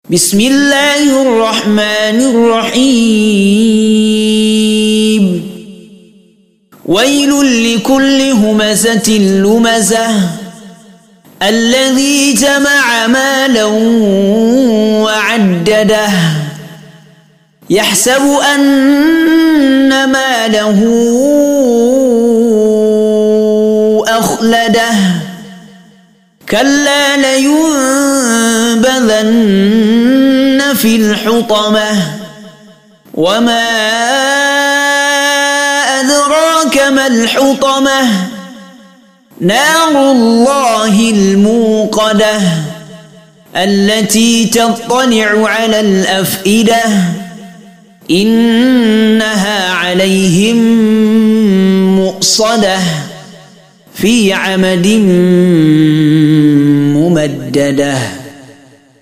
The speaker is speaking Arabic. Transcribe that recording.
بسم الله الرحمن الرحيم ويل لكل همزة لمزة الذي جمع مالا وعدده يحسب أن ماله أخلده كلا لينبذن في الحطمة وما أدراك ما الحطمة نار الله الموقدة التي تطلع على الأفئدة إنها عليهم مؤصدة في عمد ممددة.